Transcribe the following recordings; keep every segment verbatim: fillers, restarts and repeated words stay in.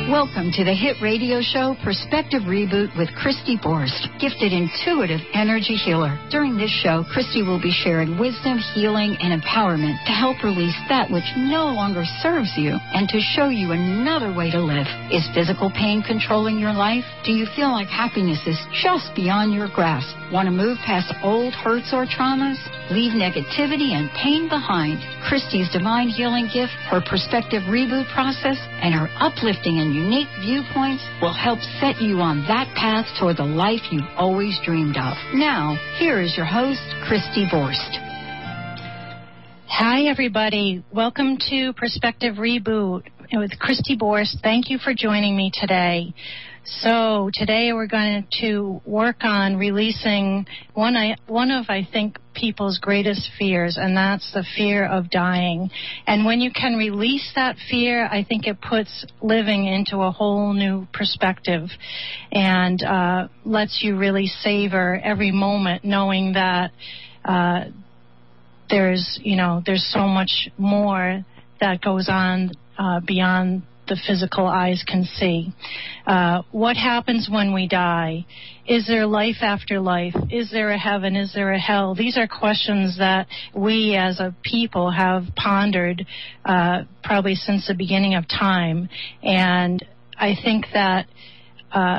Welcome to the hit radio show Perspective Reboot with Christy Borst, gifted intuitive energy healer. During this show, Christy will be sharing wisdom, healing, and empowerment to help release that which no longer serves you and to show you another way to live. Is physical pain controlling your life? Do you feel like happiness is just beyond your grasp? Want to move past old hurts or traumas? Leave negativity and pain behind. Christy's divine healing gift, her Perspective Reboot process, and her uplifting and unique viewpoints will help set you on that path toward the life you've always dreamed of. Now, here is your host, Christy Borst. Hi, everybody. Welcome to Perspective Reboot with Christy Borst. Thank you for joining me today. So today we're going to work on releasing one, I, one of, I think, people's greatest fears, and that's the fear of dying. And when you can release that fear, I think it puts living into a whole new perspective and uh, lets you really savor every moment, knowing that uh, there's, you know, there's so much more that goes on uh, beyond the physical eyes can see. Uh, what happens when we die? Is there life after life? Is there a heaven? Is there a hell? These are questions that we as a people have pondered uh, probably since the beginning of time. And I think that uh,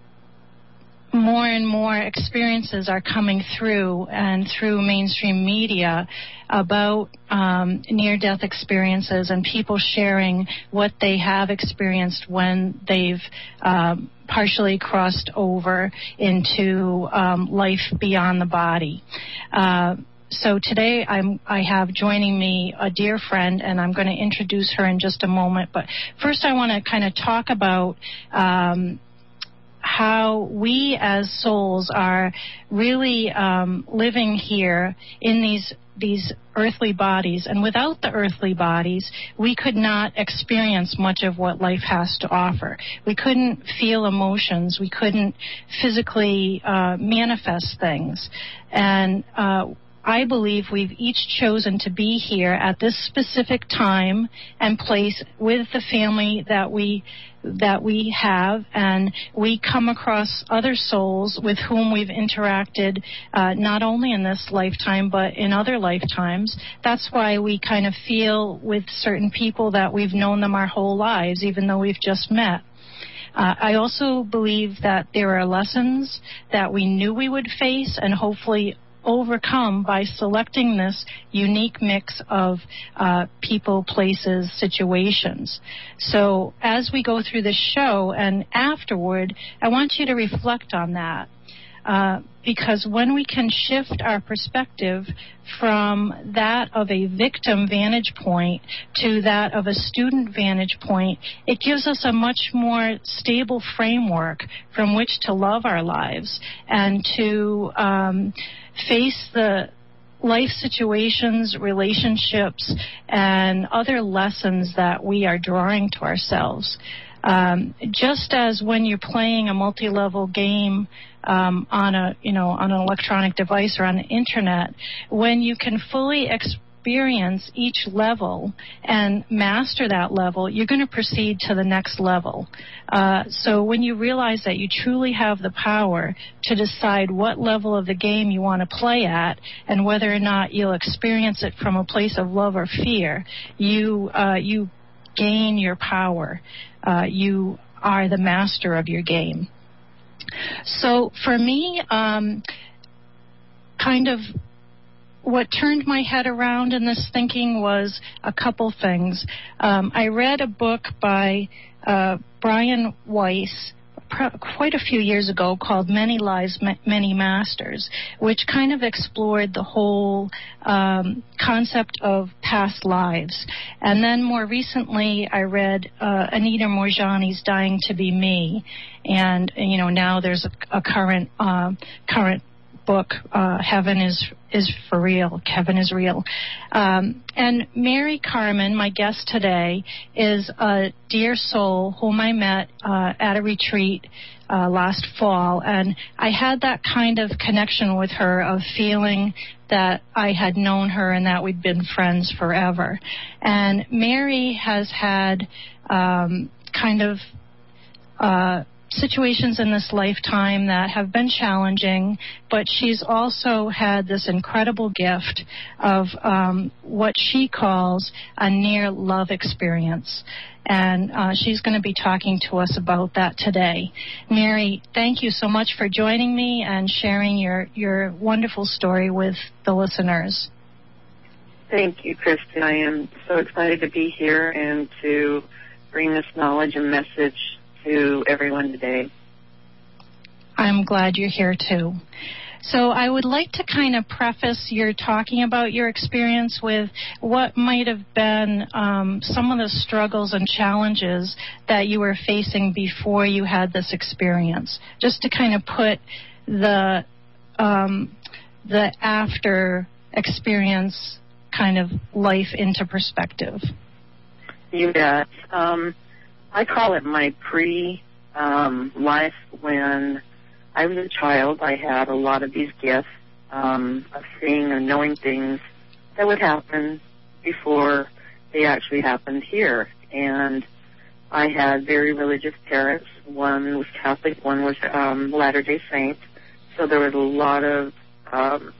more and more experiences are coming through and through mainstream media about um, near-death experiences and people sharing what they have experienced when they've um, partially crossed over into um, life beyond the body. Uh, So today I'm, I have joining me a dear friend, and I'm going to introduce her in just a moment. But first I want to kind of talk about um, how we as souls are really um, living here in these these earthly bodies. And without the earthly bodies, we could not experience much of what life has to offer. We couldn't feel emotions. We couldn't physically uh, manifest things. And uh, I believe we've each chosen to be here at this specific time and place with the family that we that we have, and we come across other souls with whom we've interacted uh, not only in this lifetime but in other lifetimes. That's why we kind of feel with certain people that we've known them our whole lives, even though we've just met. Uh, I also believe that there are lessons that we knew we would face and hopefully overcome by selecting this unique mix of uh, people, places, situations. So as we go through this show and afterward, I want you to reflect on that. Uh, because when we can shift our perspective from that of a victim vantage point to that of a student vantage point, it gives us a much more stable framework from which to love our lives and to um, face the life situations, relationships, and other lessons that we are drawing to ourselves. Um, just as when you're playing a multi-level game um, on a, you know, on an electronic device or on the internet, when you can fully experience each level and master that level, you're going to proceed to the next level. Uh, so when you realize that you truly have the power to decide what level of the game you want to play at and whether or not you'll experience it from a place of love or fear, you uh, you gain your power. Uh, you are the master of your game. So for me, um, kind of what turned my head around in this thinking was a couple things. Um, I read a book by uh, Brian Weiss quite a few years ago called Many Lives, Many Masters, which kind of explored the whole um, concept of past lives. And then more recently, I read uh, Anita Moorjani's Dying to Be Me. And, you know, now there's a, a current uh, current book, uh, Heaven is is for Real, Heaven is Real. Um, and Mary Carmen, my guest today, is a dear soul whom I met uh, at a retreat uh, last fall. And I had that kind of connection with her of feeling that I had known her and that we'd been friends forever. And Mary has had um, kind of uh, situations in this lifetime that have been challenging, but she's also had this incredible gift of um, what she calls a near love experience. And uh, she's going to be talking to us about that today. Mary, thank you so much for joining me and sharing your, your wonderful story with the listeners. Thank you, Kristen. I am so excited to be here and to bring this knowledge and message to everyone today. I'm glad you're here too. So I would like to kind of preface your talking about your experience with what might have been um, some of the struggles and challenges that you were facing before you had this experience, just to kind of put the um, the after experience kind of life into perspective. You bet. Um, I call it my pre um, life. When I was a child, I had a lot of these gifts um, of seeing and knowing things that would happen before they actually happened here. And I had very religious parents. One was Catholic, one was um, Latter-day Saint. So there was a lot of um,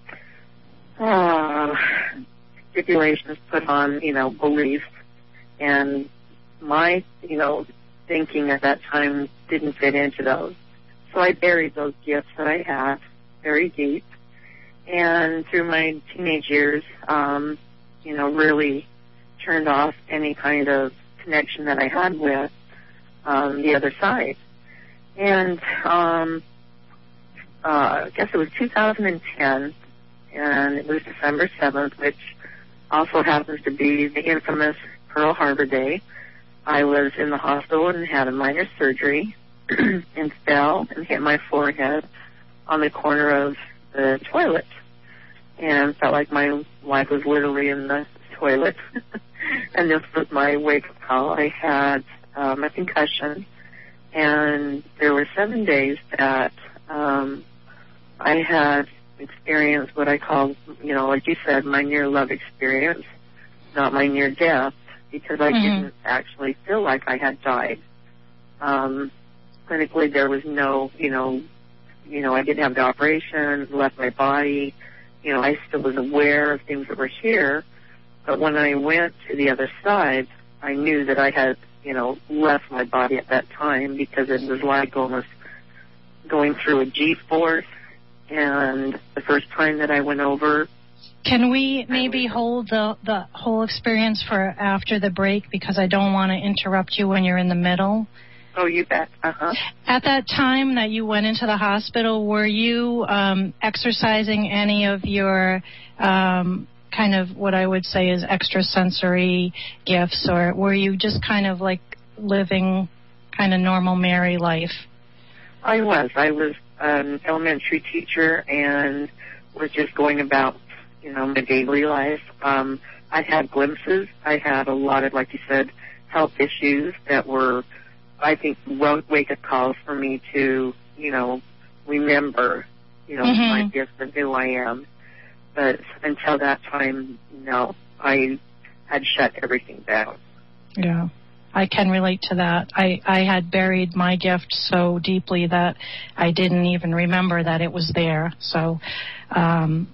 uh, stipulations put on, you know, beliefs. And my, you know, thinking at that time didn't fit into those. So I buried those gifts that I had very deep. And through my teenage years, um, you know, really turned off any kind of connection that I had with um, the other side. And um, uh, I guess it was two thousand ten, and it was December seventh, which also happens to be the infamous Pearl Harbor Day. I was in the hospital and had a minor surgery and fell and hit my forehead on the corner of the toilet and felt like my life was literally in the toilet. And this was my wake-up call. I had um, a concussion, and there were seven days that um, I had experienced what I call, you know, like you said, my near-love experience, not my near-death, because I mm-hmm. didn't actually feel like I had died. Um, clinically, there was no, you know, you know, I didn't have the operation, left my body. You know, I still was aware of things that were here. But when I went to the other side, I knew that I had, you know, left my body at that time, because it was like almost going through a G-force. And the first time that I went over, can we maybe hold the, the whole experience for after the break, because I don't want to interrupt you when you're in the middle? Oh, you bet. Uh-huh. At that time that you went into the hospital, were you um, exercising any of your um, kind of what I would say is extrasensory gifts, or were you just kind of like living kind of normal Mary life? I was. I was an elementary teacher and was just going about, you know, my daily life. Um, I had glimpses. I had a lot of, like you said, health issues that were, I think, wake-up calls for me to, you know, remember, you know, mm-hmm. my gifts and who I am. But until that time, no, I had shut everything down. Yeah, I can relate to that. I, I had buried my gift so deeply that I didn't even remember that it was there. So, um,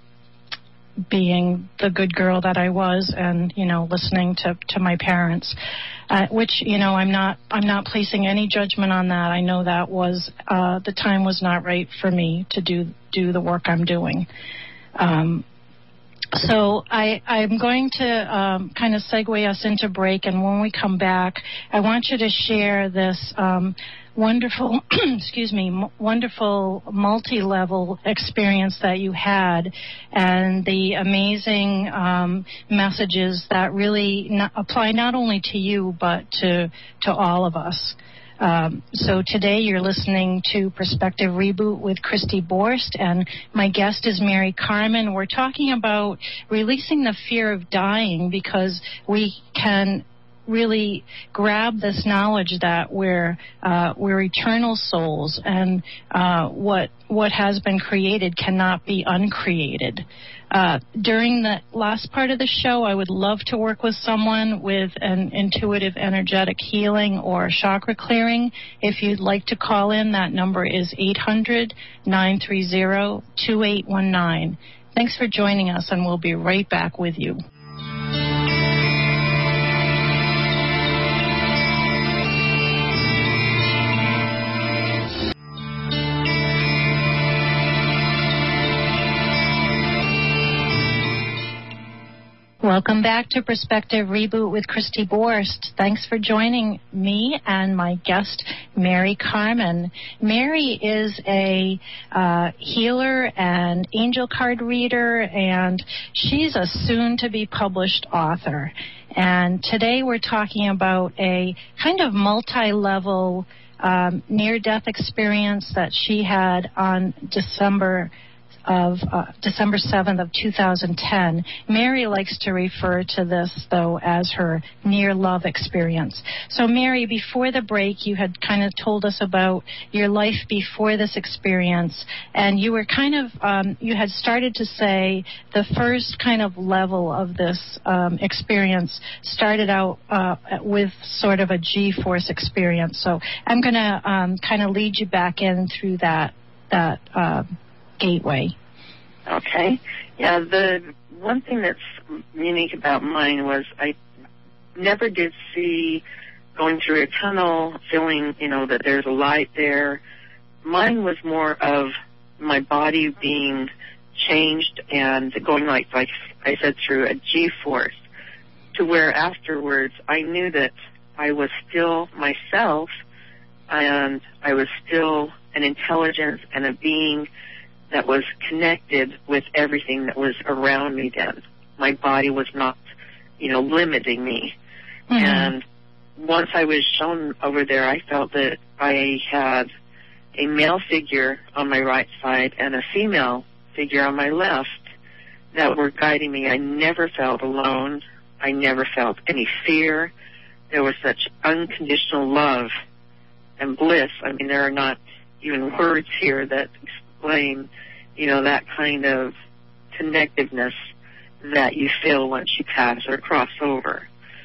being the good girl that I was, and, you know, listening to, to my parents, uh, which, you know, I'm not, I'm not placing any judgment on that. I know that was, uh, the time was not right for me to do, do the work I'm doing. Um, so I, I'm going to um, kind of segue us into break, and when we come back, I want you to share this um, wonderful, excuse me, m- wonderful multi-level experience that you had, and the amazing um, messages that really not apply not only to you but to to all of us. Um, so today you're listening to Perspective Reboot with Christy Borst, and my guest is Mary Carmen. We're talking about releasing the fear of dying, because we can really grab this knowledge that we're uh, we're eternal souls, and uh, what what has been created cannot be uncreated. Uh, during the last part of the show, I would love to work with someone with an intuitive energetic healing or chakra clearing. If you'd like to call in, that number is eight hundred, nine three zero, two eight one nine. Thanks for joining us, and we'll be right back with you. Welcome back to Perspective Reboot with Christy Borst. Thanks for joining me and my guest, Mary Carmen. Mary is a uh, healer and angel card reader, and she's a soon-to-be published author. And today we're talking about a kind of multi-level um, near-death experience that she had on December of uh, December seventh of two thousand ten. Mary likes to refer to this, though, as her near-love experience. So, Mary, before the break, you had kind of told us about your life before this experience, and you were kind of, um, you had started to say the first kind of level of this um, experience started out uh, with sort of a G-force experience. So I'm going to um, kind of lead you back in through that, that uh, gateway. Okay. Yeah, the one thing that's unique about mine was I never did see going through a tunnel, feeling, you know, that there's a light there. Mine was more of my body being changed and going, like, like I said, through a G-force, to where afterwards I knew that I was still myself, and I was still an intelligence and a being that was connected with everything that was around me then. My body was not, you know, limiting me. Mm-hmm. And once I was shown over there, I felt that I had a male figure on my right side and a female figure on my left that were guiding me. I never felt alone. I never felt any fear. There was such unconditional love and bliss. I mean, there are not even words here that explain, you know, that kind of connectiveness that you feel once you pass or cross over.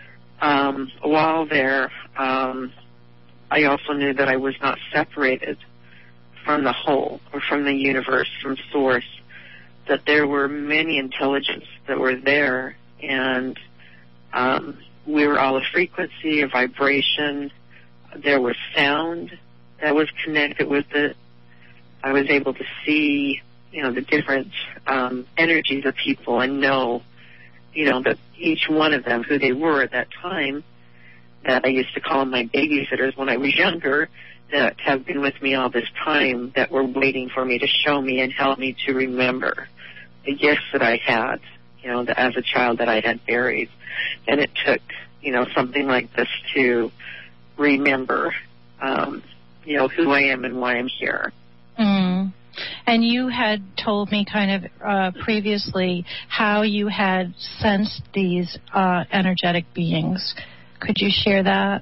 Um, while there, um, I also knew that I was not separated from the whole or from the universe, from source, that there were many intelligences that were there, and um, we were all a frequency, a vibration. There was sound that was connected with it. I was able to see, you know, the different um, energies of people and know, you know, that each one of them, who they were at that time, that I used to call them my babysitters when I was younger, that have been with me all this time, that were waiting for me to show me and help me to remember the gifts that I had, you know, the, as a child that I had buried. And it took, you know, something like this to remember, um, you know, who I am and why I'm here. Mm. And you had told me kind of uh, previously how you had sensed these uh, energetic beings. Could you share that?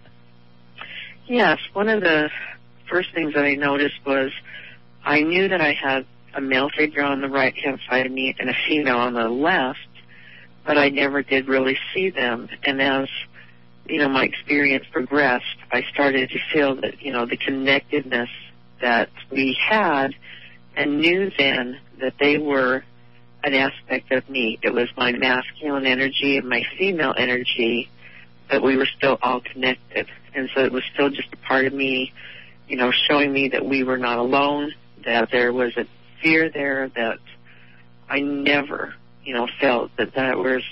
Yes. One of the first things that I noticed was I knew that I had a male figure on the right-hand side of me and a female on the left, but I never did really see them. And as, you know, my experience progressed, I started to feel that, you know, the connectedness that we had, and knew then that they were an aspect of me. It was my masculine energy and my female energy, but we were still all connected. And so it was still just a part of me, you know, showing me that we were not alone, that there was a fear there, that I never, you know, felt that that was,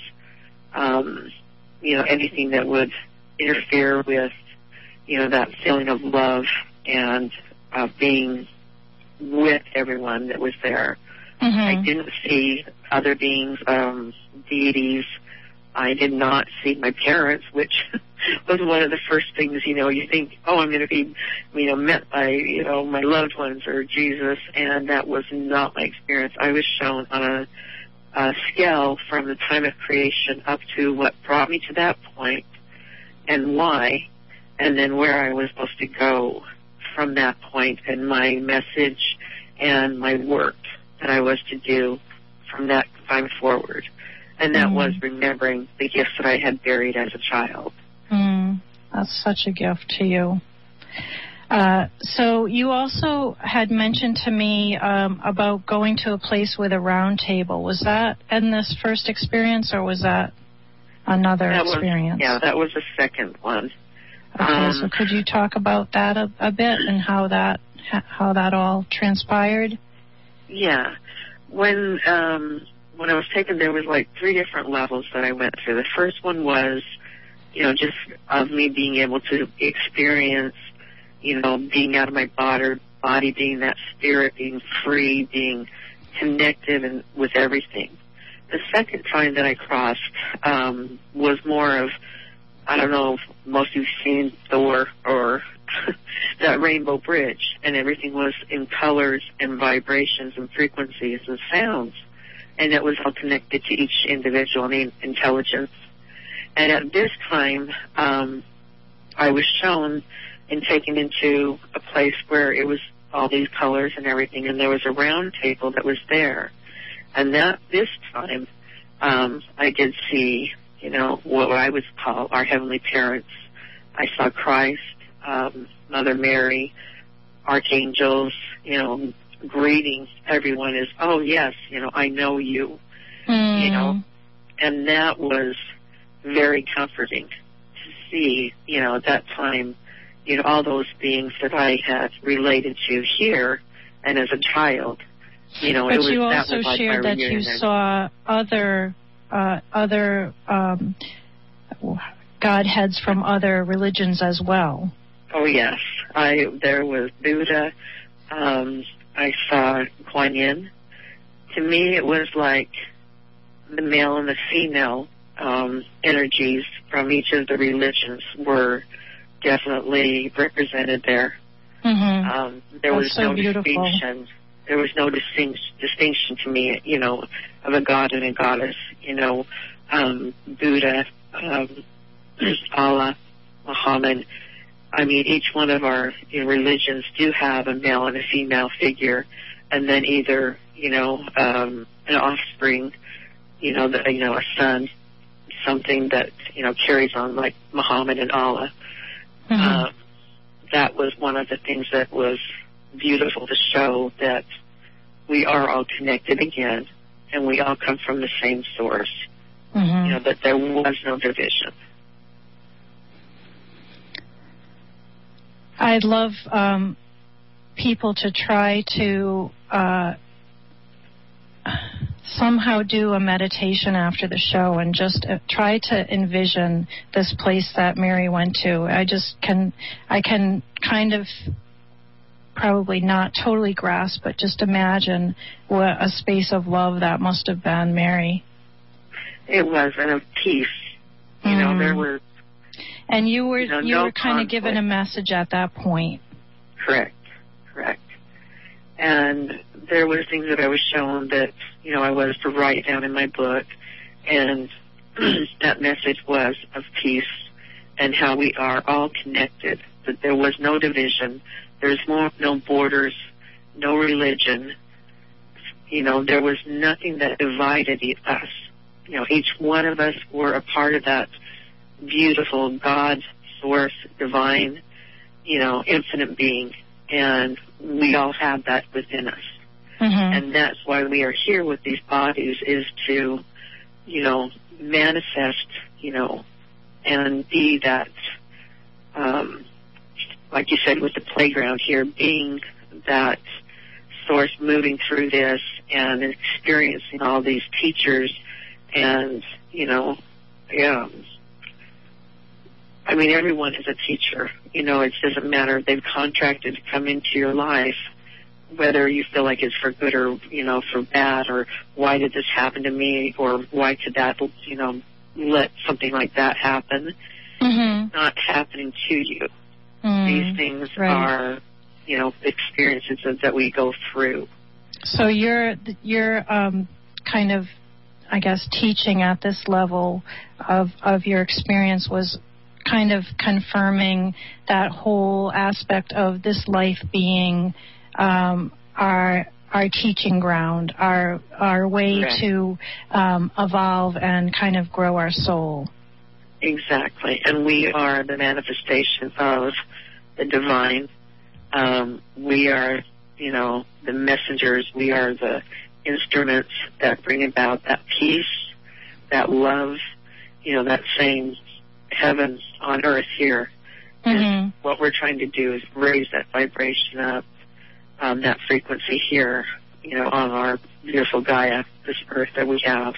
um, you know, anything that would interfere with, you know, that feeling of love and uh, being with everyone that was there. Mm-hmm. I didn't see other beings, um, deities. I did not see my parents, which was one of the first things, you know, you think, oh, I'm going to be, you know, met by, you know, my loved ones or Jesus, and that was not my experience. I was shown on a, a scale from the time of creation up to what brought me to that point, and why, and then where I was supposed to go from that point, and my message and my work that I was to do from that time forward. And that mm. was remembering the gifts that I had buried as a child. Mm. That's such a gift to you. Uh, so you also had mentioned to me um, about going to a place with a round table. Was that in this first experience, or was that another that experience? Was, yeah, that was the second one. Okay, um, so could you talk about that a, a bit and how that how that all transpired? Yeah. When um, when I was taken, there was like three different levels that I went through. The first one was, you know, just of me being able to experience, you know, being out of my body, body being that spirit, being free, being connected and with everything. The second time that I crossed um, was more of, I don't know if most of you've seen Thor or that Rainbow Bridge, and everything was in colors and vibrations and frequencies and sounds, and it was all connected to each individual and intelligence. And at this time, um, I was shown and taken into a place where it was all these colors and everything, and there was a round table that was there. And that this time, um, I did see, you know, what I would call our heavenly parents. I saw Christ, um, Mother Mary, archangels, you know, greeting everyone as, oh, yes, you know, I know you, mm. you know. And that was very comforting to see, you know, at that time, you know, all those beings that I had related to here and as a child, you know, but it was, you that also was like shared my that you reunion. saw other uh, other um, godheads from other religions as well. Oh yes, I there was Buddha. Um, I saw Kuan Yin. To me, it was like the male and the female um, energies from each of the religions were definitely represented there. Mm-hmm. Um, there That's was so no beautiful. distinction. There was no distinct, distinction to me, you know, of a god and a goddess. You know, um, Buddha, um, Allah, Muhammad. I mean, each one of our you know, religions do have a male and a female figure, and then either, you know, um, an offspring, you know, the, you know, a son, something that you know carries on like Muhammad and Allah. Mm-hmm. Uh, that was one of the things that was beautiful to show that we are all connected again, and we all come from the same source. Mm-hmm. You know, that there was no division. I'd love um, people to try to uh, somehow do a meditation after the show and just uh, try to envision this place that Mary went to. I just can, I can kind of probably not totally grasp, but just imagine what a space of love that must have been, Mary. It was, and of peace. You mm. know, there was. And you were you, know, you no were kind of conflict. given a message at that point. Correct, correct. And there were things that I was shown that, you know, I was to write down in my book, and that message was of peace and how we are all connected, that there was no division, there's more, no borders, no religion. You know, there was nothing that divided us. You know, each one of us were a part of that beautiful God, source, divine, you know, infinite being, and we all have that within us. Mm-hmm. And that's why we are here with these bodies, is to, you know, manifest, you know, and be that, um, like you said, with the playground here, being that source moving through this and experiencing all these teachers and, you know, yeah. I mean, everyone is a teacher. You know, it doesn't matter if they've contracted to come into your life, whether you feel like it's for good or, you know, for bad, or why did this happen to me, or why could that, you know, let something like that happen. Mm-hmm. It's not happening to you. Mm, These things right. are, you know, experiences that we go through. So you're, you're um, kind of, I guess, teaching at this level of, of your experience was kind of confirming that whole aspect of this life being um, our our teaching ground, our our way Correct. to um, evolve and kind of grow our soul. Exactly. And we are the manifestation of the divine. Um, we are, you know, the messengers. We are the instruments that bring about that peace, that love, you know, that same heaven on earth here. Mm-hmm. And what we're trying to do is raise that vibration up, um, that frequency here, you know, on our beautiful Gaia, this earth that we have.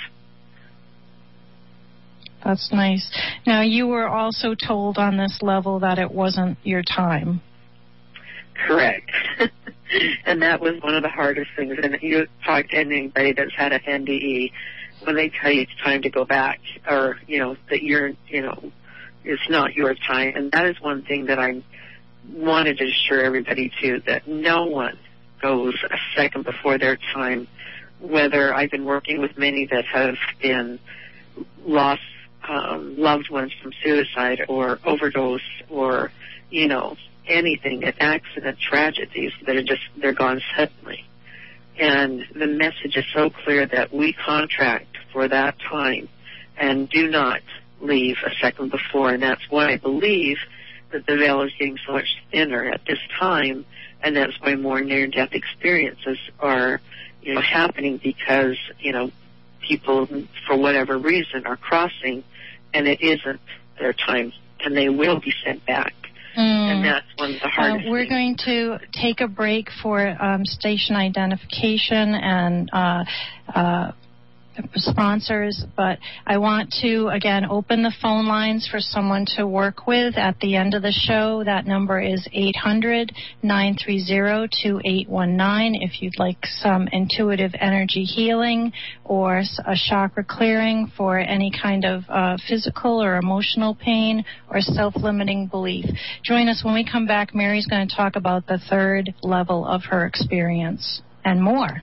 That's nice. Now, you were also told on this level that it wasn't your time. Correct. And that was one of the hardest things. And you talk to anybody that's had an N D E, when they tell you it's time to go back, or, you know, that you're, you know, it's not your time. And that is one thing that I wanted to assure everybody, too, that no one goes a second before their time, whether I've been working with many that have been lost um, loved ones from suicide or overdose or, you know, anything, an accident, tragedies that are just, they're gone suddenly. And the message is so clear that we contract for that time and do not leave a second before. And that's why I believe that the veil is getting so much thinner at this time, and that's why more near-death experiences are, you know, happening, because, you know, people, for whatever reason, are crossing, and it isn't their time, and they will be sent back. Mm. And that's one of the hardest uh, We're things. going to take a break for um, station identification and uh, uh, sponsors, but I want to, again, open the phone lines for someone to work with at the end of the show. That number is eight hundred, nine three zero, two eight one nine if you'd like some intuitive energy healing or a chakra clearing for any kind of uh, physical or emotional pain or self-limiting belief. Join us when we come back. Mary's going to talk about the third level of her experience and more.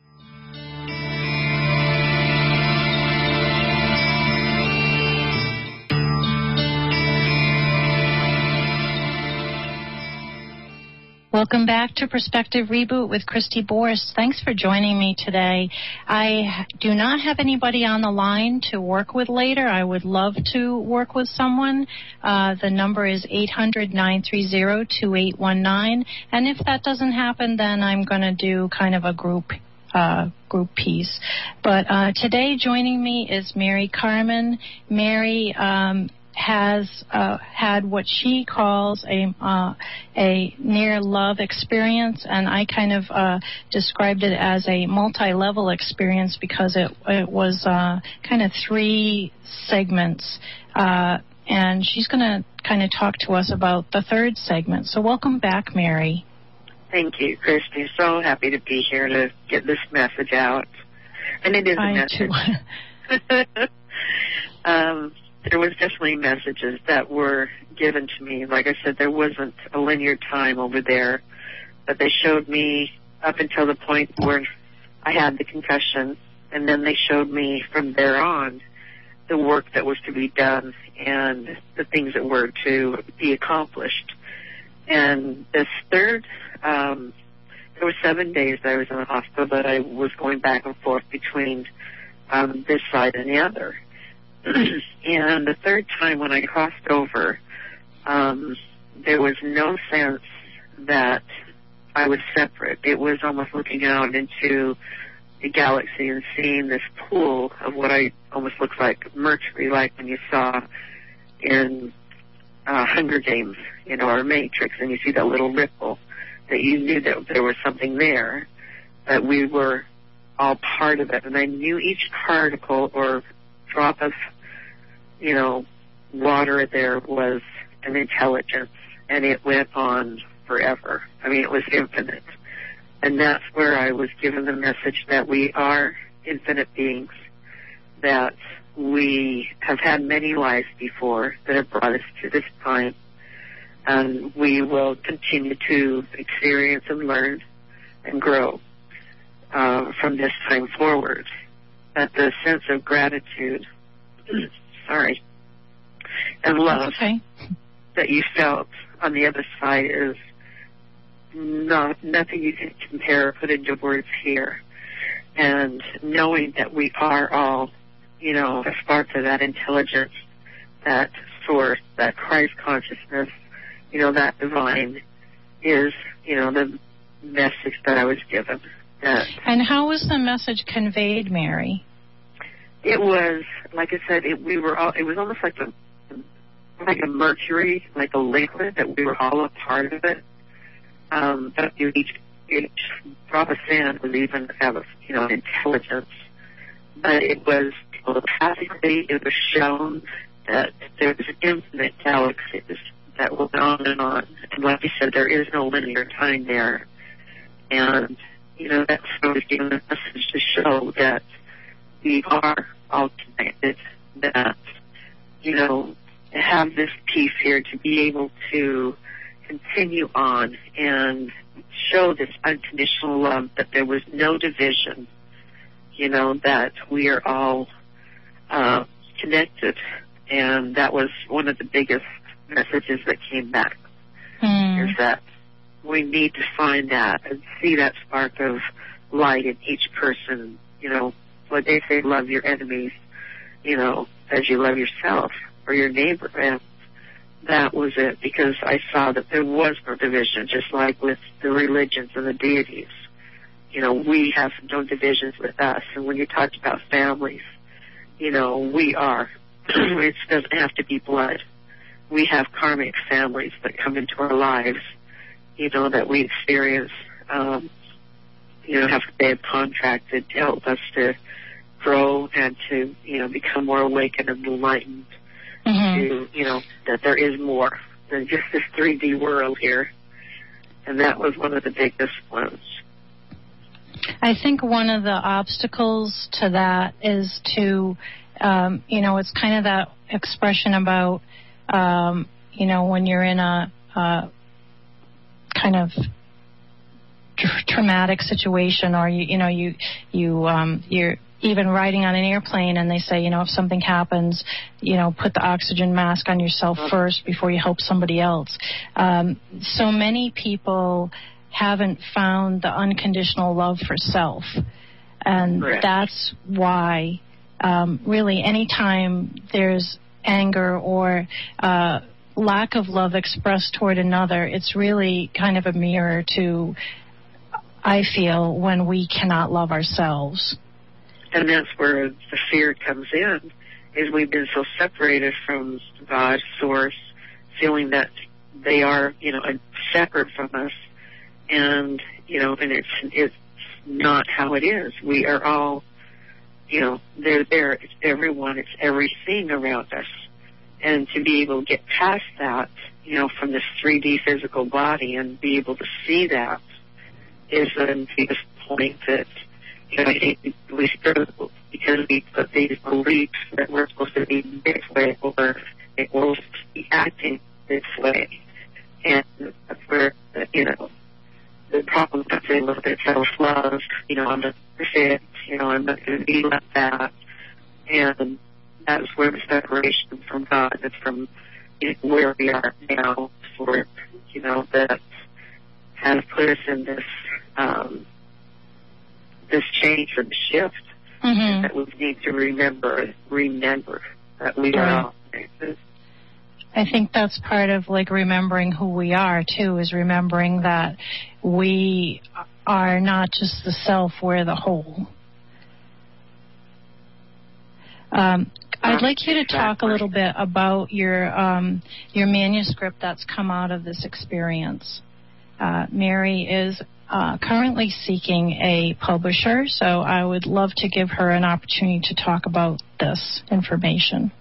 Welcome back to Perspective Reboot with Christy Boris. Thanks for joining me today. I do not have anybody on the line to work with later. I would love to work with someone. Uh, the number is eight hundred, nine three zero, two eight one nine. And if that doesn't happen, then I'm going to do kind of a group uh, group piece. But uh, today joining me is Mary Carmen. Mary um, has uh, had what she calls a uh, a near love experience, and I kind of uh, described it as a multi-level experience because it it was uh, kind of three segments, uh, and she's going to kind of talk to us about the third segment. So welcome back, Mary. Thank you, Christy. So happy to be here to get this message out, and it is a I message. Too. um, There was definitely messages that were given to me. Like I said, there wasn't a linear time over there, but they showed me up until the point where I had the concussion, and then they showed me from there on the work that was to be done and the things that were to be accomplished. And this third, um, there were seven days that I was in the hospital, but I was going back and forth between um, this side and the other. And the third time when I crossed over, um, there was no sense that I was separate. It was almost looking out into the galaxy and seeing this pool of what I almost looks like Mercury, like when you saw in uh, Hunger Games, you know, or Matrix, and you see that little ripple, that you knew that there was something there, that we were all part of it. And I knew each particle or drop of, you know, water there was an intelligence, and it went on forever. I mean, it was infinite. And that's where I was given the message that we are infinite beings, that we have had many lives before that have brought us to this time, and we will continue to experience and learn and grow uh, from this time forward. That the sense of gratitude, sorry, and love okay. that you felt on the other side is not nothing you can compare or put into words here. And knowing that we are all, you know, a spark of that intelligence, that source, that Christ consciousness, you know, that divine is, you know, the message that I was given. That and how was the message conveyed, Mary? It was, like I said, it, we were all, it was almost like a, like a mercury, like a liquid, that we were all a part of it. Um, that each, each drop of sand was even have a, you know, intelligence. But it was telepathically, it was shown that there was infinite galaxies that went on and on. And like you said, there is no linear time there. And, you know, that's what was given a message to show that we are all connected, that, you know, to have this piece here, to be able to continue on and show this unconditional love, that there was no division, you know, that we are all uh, connected. And that was one of the biggest messages that came back, mm. is that we need to find that and see that spark of light in each person. You know, what they say, love your enemies, you know, as you love yourself or your neighbor. And that was it, because I saw that there was no division, just like with the religions and the deities. You know, we have no divisions with us. And when you talked about families, you know, we are. It doesn't have to be blood. We have karmic families that come into our lives, you know, that we experience, um, you know, have they have contracted to help us to grow and to, you know, become more awakened and enlightened. Mm-hmm. To, you know, that there is more than just this three D world here. And that was one of the biggest ones. I think one of the obstacles to that is to, um, you know, it's kind of that expression about, um, you know, when you're in a, uh, kind of tra- traumatic situation, or you, you know, you, you, um, you're even riding on an airplane, and they say, you know, if something happens, you know, put the oxygen mask on yourself first before you help somebody else. Um, so many people haven't found the unconditional love for self, and Correct. That's why, um, really, anytime there's anger or uh, lack of love expressed toward another, it's really kind of a mirror to, I feel, when we cannot love ourselves. And that's where the fear comes in, is we've been so separated from God, Source, feeling that they are, you know, separate from us. And, you know, and it's, it's not how it is. We are all, you know, they're there. It's everyone. It's everything around us. And to be able to get past that, you know, from this three D physical body and be able to see that is the biggest point that, you know, I think we struggle because we put these beliefs that we're supposed to be this way, or that we're supposed to be acting this way. And that's where, you know, the problem comes in with the self-love. You know, I'm not perfect, you know, I'm not going to be like that. And that's where the separation from God is, from, you know, where we are now, for, you know, that has put us in this, um, this change or the shift, mm-hmm. that we need to remember, remember that we are all connected. I think that's part of, like, remembering who we are, too, is remembering that we are not just the self, we're the whole. Um, I'd like you to talk a little bit about your um, your manuscript that's come out of this experience. Uh, Mary is uh, currently seeking a publisher, so I would love to give her an opportunity to talk about this information.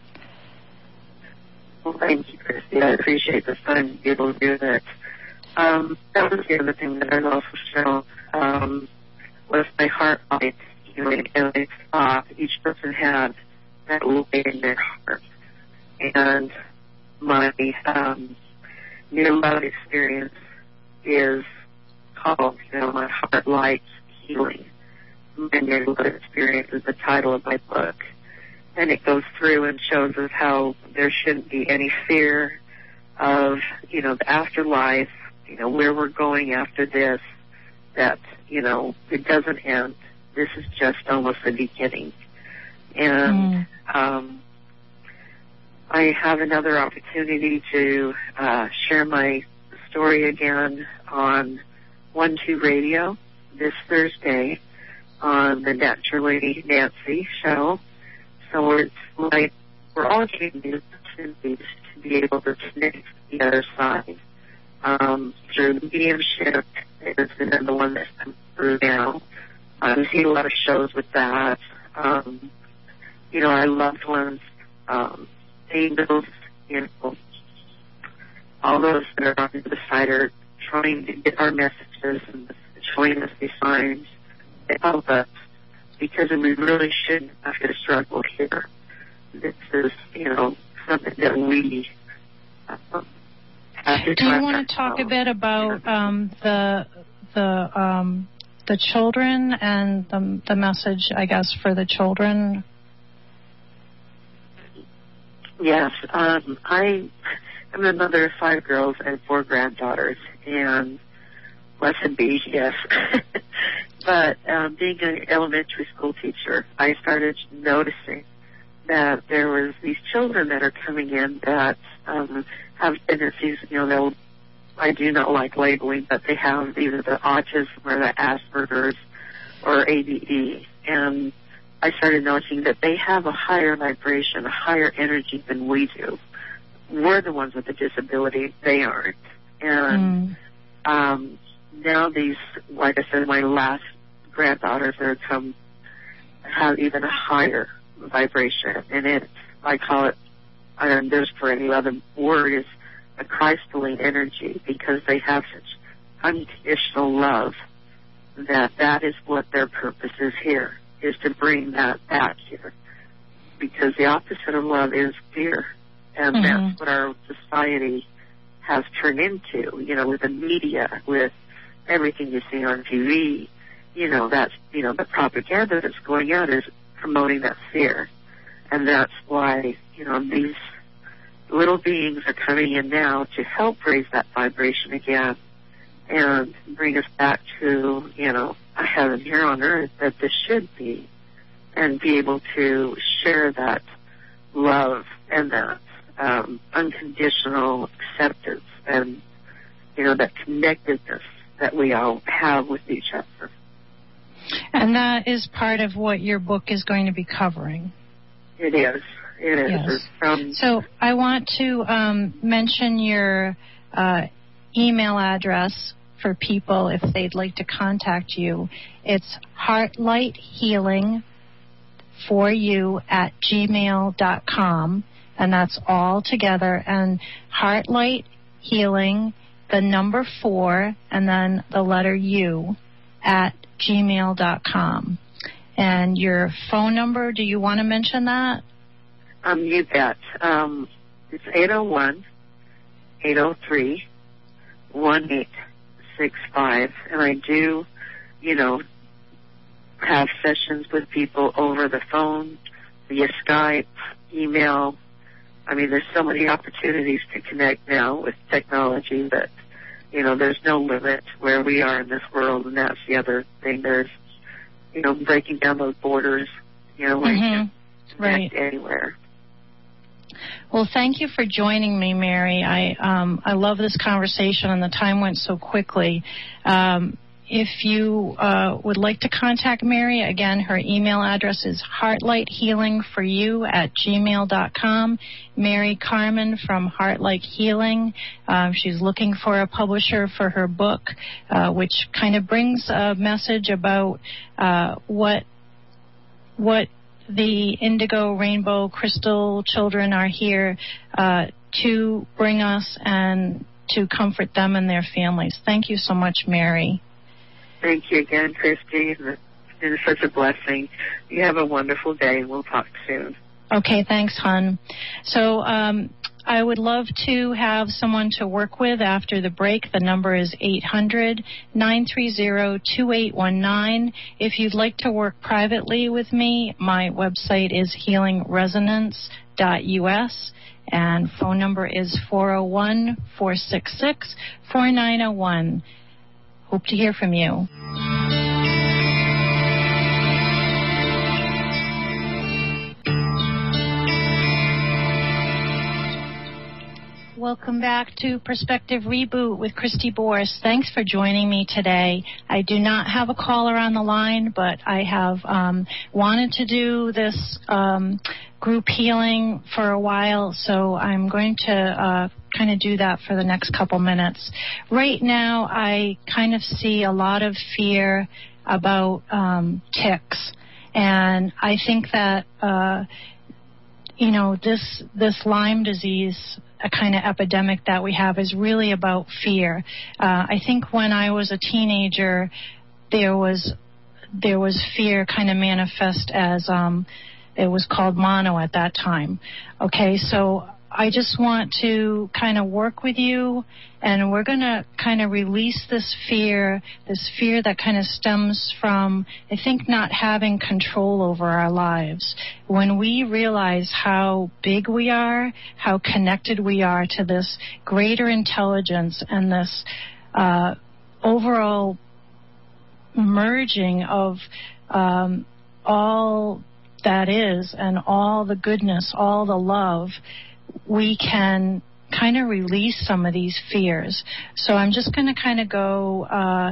Well, thank you, Christy. I appreciate this time to be able to do that. Um, that was the other thing that I also shown, um, was my heart light. You know, and I thought each person had that light in their heart. And my um, near love experience is called, you know, my heart light healing. My near love experience is the title of my book. And it goes through and shows us how there shouldn't be any fear, of, you know, the afterlife, you know, where we're going after this, that, you know, it doesn't end. This is just almost the beginning. And mm. um, I have another opportunity to uh, share my story again on one two Radio this Thursday on the Natural Lady Nancy show. So it's like we're all getting the opportunities to be able to connect to the other side um, through mediumship. It's been the one that's come through now. Uh, we see a lot of shows with that. Um, you know, our loved ones, um, angels, you know, all those that are on the other side are trying to get our messages and showing us these signs to help us, because we really shouldn't have to struggle here. This is, you know, something that we uh, have to. Do you want to talk a bit about um, the the um, the children and the the message, I guess, for the children? Yes, um, I am the mother of five girls and four granddaughters, and blessed be, yes. But um, being an elementary school teacher, I started noticing that there was these children that are coming in that um, have tendencies, you know, they'll, I do not like labeling, but they have either the autism or the Asperger's or A D D. And I started noticing that they have a higher vibration, a higher energy than we do. We're the ones with the disability. They aren't. And mm. um, now these, like I said, my last granddaughters that have come have even a higher vibration. And it, I call it, I don't know, there's for any other word, is a crystalline energy, because they have such unconditional love that that is what their purpose is here, is to bring that back here. Because the opposite of love is fear. And mm-hmm. that's what our society has turned into, you know, with the media, with everything you see on T V. You know, that's, you know, the propaganda that's going out is promoting that fear. And that's why, you know, these little beings are coming in now to help raise that vibration again and bring us back to, you know, a heaven here on earth that this should be, and be able to share that love and that um, unconditional acceptance and, you know, that connectedness that we all have with each other. And that is part of what your book is going to be covering. It is. It is. Yes. Um, so I want to um, mention your uh, email address for people if they'd like to contact you. It's heartlighthealing for you at gmail dot com, and that's all together. And Heartlight Healing, the number four, and then the letter U at gmail dot com. And your phone number, do you want to mention that? Um, you bet. Um, it's eight oh one, eight oh three, one eight six five. And I do, you know, have sessions with people over the phone, via Skype, email. I mean, there's so many opportunities to connect now with technology that, you know, there's no limit where we are in this world, and that's the other thing. There's, you know, breaking down those borders, you know, where mm-hmm. you can connect right. anywhere. Well, thank you for joining me, Mary. I um, I love this conversation, and the time went so quickly. Um, if you uh, would like to contact Mary, again, her email address is heartlighthealingforyou at gmail dot com. Mary Carmen from Heartlight Healing. Um, she's looking for a publisher for her book, uh, which kind of brings a message about uh, what what the Indigo Rainbow Crystal children are here uh, to bring us and to comfort them and their families. Thank you so much, Mary. Thank you again, Christy. It's been such a blessing. You have a wonderful day, and we'll talk soon. Okay, thanks, hon. So um, I would love to have someone to work with after the break. The number is eight hundred, nine three zero, two eight one nine. If you'd like to work privately with me, my website is healing resonance dot U S, And phone number is four oh one, four six six, four nine oh one. Hope to hear from you. Welcome back to Perspective Reboot with Christy Boris. Thanks for joining me today. I do not have a caller on the line, but I have um, wanted to do this um, group healing for a while, so I'm going to uh, kind of do that for the next couple minutes. Right now, I kind of see a lot of fear about um, ticks, and I think that uh, you know this this Lyme disease, a kind of epidemic that we have, is really about fear. Uh, I think when I was a teenager, there was there was fear kind of manifest as um, it was called mono at that time. Okay, so I just want to kind of work with you, and we're going to kind of release this fear, this fear that kind of stems from, I think, not having control over our lives. When we realize how big we are, how connected we are to this greater intelligence and this uh, overall merging of um, all that is and all the goodness, all the love, we can kind of release some of these fears. So I'm just going to kind of go uh,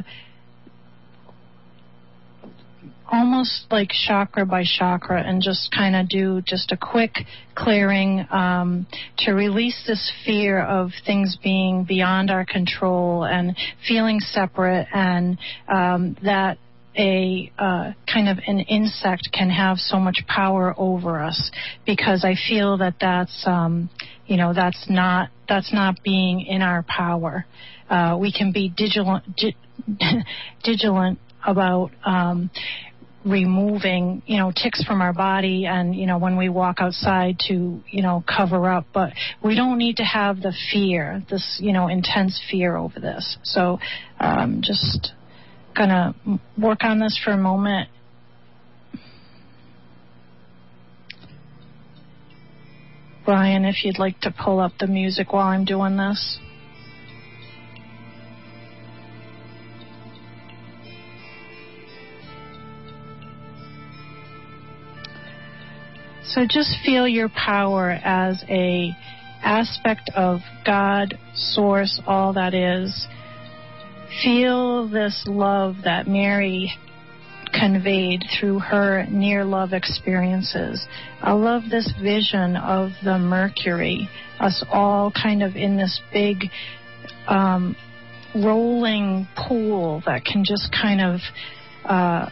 almost like chakra by chakra and just kind of do just a quick clearing um, to release this fear of things being beyond our control and feeling separate, and um, that a uh, kind of an insect can have so much power over us, because I feel that that's um, you know that's not that's not being in our power. Uh, we can be vigilant vigilant about um, removing you know ticks from our body, and you know when we walk outside to you know cover up, but we don't need to have the fear, this you know intense fear over this. So um, just gonna work on this for a moment. Brian, if you'd like to pull up the music while I'm doing this. So just feel your power as a aspect of God, Source, all that is. Feel this love that Mary conveyed through her near love experiences. I love this vision of the Mercury, us all kind of in this big um, rolling pool that can just kind of uh,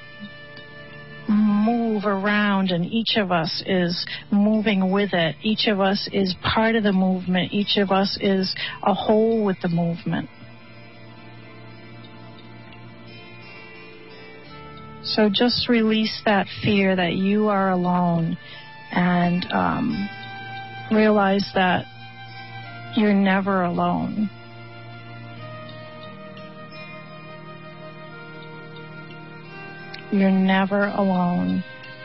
move around, and each of us is moving with it. Each of us is part of the movement. Each of us is a whole with the movement. So just release that fear that you are alone, and um, realize that you're never alone. You're never alone.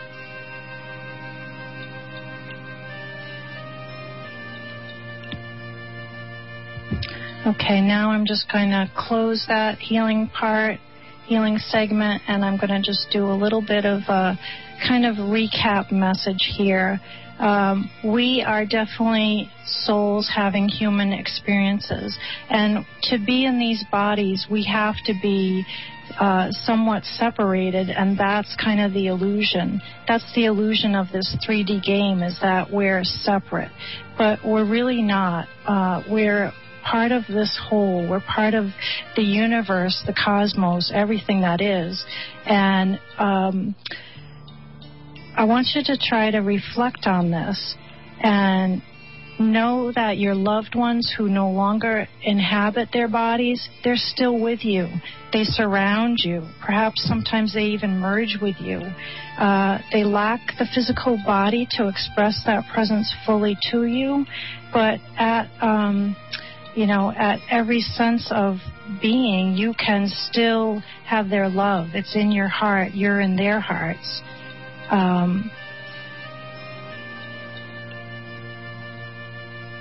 Okay, now I'm just going to close that healing part. Healing segment, and I'm going to just do a little bit of a kind of recap message here. Um, we are definitely souls having human experiences, and to be in these bodies, we have to be uh, somewhat separated, and that's kind of the illusion. That's the illusion of this three D game, is that we're separate, but we're really not. Uh, we're part of this whole. We're part of the universe, the cosmos, everything that is. And um, I want you to try to reflect on this and know that your loved ones who no longer inhabit their bodies, they're still with you. They surround you. Perhaps sometimes they even merge with you. Uh, they lack the physical body to express that presence fully to you, but at um, you know, at every sense of being, you can still have their love. It's in your heart. You're in their hearts. Um,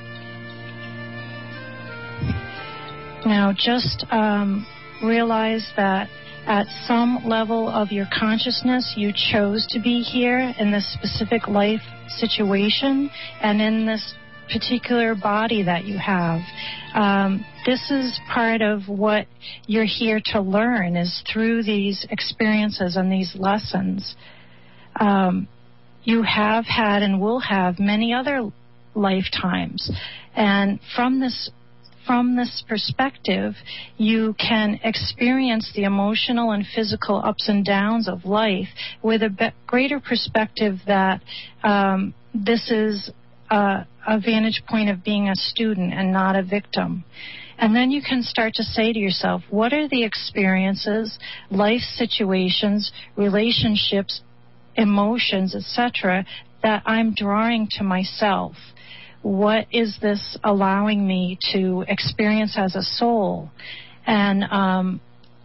Now, just um, realize that at some level of your consciousness, you chose to be here in this specific life situation and in this particular body that you have. Um, this is part of what you're here to learn, is through these experiences and these lessons. Um, you have had and will have many other lifetimes, and from this From this perspective, you can experience the emotional and physical ups and downs of life with a be- greater perspective that um, this is a, a vantage point of being a student and not a victim. And then you can start to say to yourself, what are the experiences, life situations, relationships, emotions, et cetera, that I'm drawing to myself? What is this allowing me to experience as a soul? And um,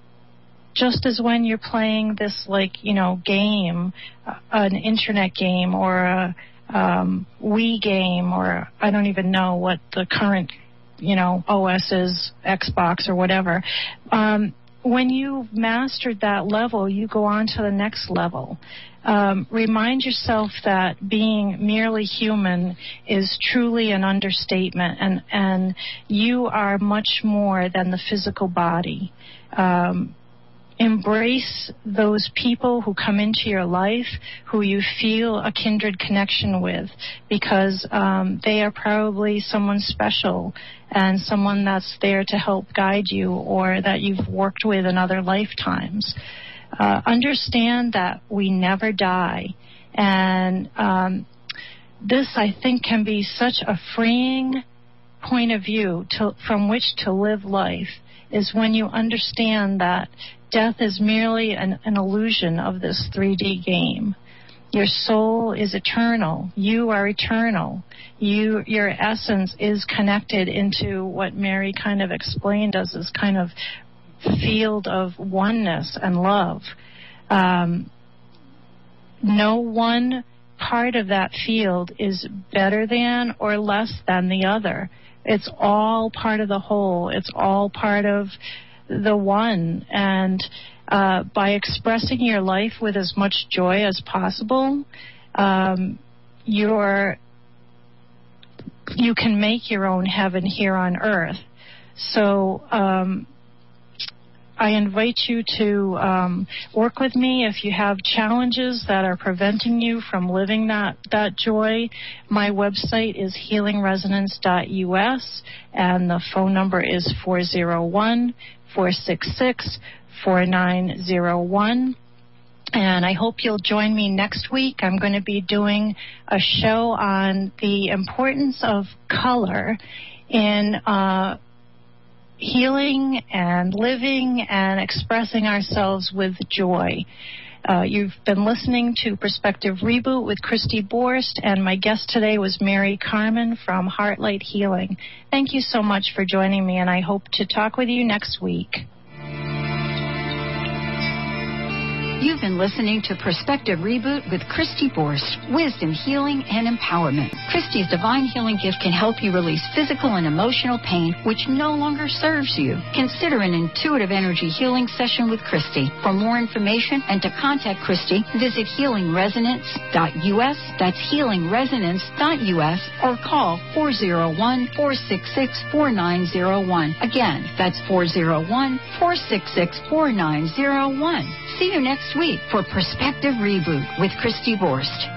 just as when you're playing this, like, you know, game, uh, an internet game or a um, Wii game, or I don't even know what the current, you know, O S is, Xbox or whatever. Um, when you've mastered that level, you go on to the next level. Um, remind yourself that being merely human is truly an understatement, and, and you are much more than the physical body. Um, embrace those people who come into your life who you feel a kindred connection with, because um, they are probably someone special and someone that's there to help guide you, or that you've worked with in other lifetimes. Uh, understand that we never die, and um, this, I think, can be such a freeing point of view to, from which to live life, is when you understand that death is merely an, an illusion of this three D game. Your soul is eternal. You are eternal. You, your essence is connected into what Mary kind of explained as this kind of field of oneness and love. Um, no one part of that field is better than or less than the other. It's all part of the whole. It's all part of the one. And uh, by expressing your life with as much joy as possible, um, you're, you can make your own heaven here on earth. So um, I invite you to um, work with me if you have challenges that are preventing you from living that, that joy. My website is healing resonance dot U S, and the phone number is four oh one, four six six, four nine oh one. And I hope you'll join me next week. I'm going to be doing a show on the importance of color in uh healing and living and expressing ourselves with joy. Uh, you've been listening to Perspective Reboot with Christy Borst, and my guest today was Mary Carmen from Heartlight Healing. Thank you so much for joining me, and I hope to talk with you next week. You've been listening to Perspective Reboot with Christy Borst, wisdom, healing, and empowerment. Christy's divine healing gift can help you release physical and emotional pain which no longer serves you. Consider an intuitive energy healing session with Christy. For more information and to contact Christy, visit healing resonance dot U S, that's healing resonance dot U S, or call four oh one, four six six, four nine oh one. Again, that's four oh one, four six six, four nine oh one. See you next week for Perspective Reboot with Christy Borst.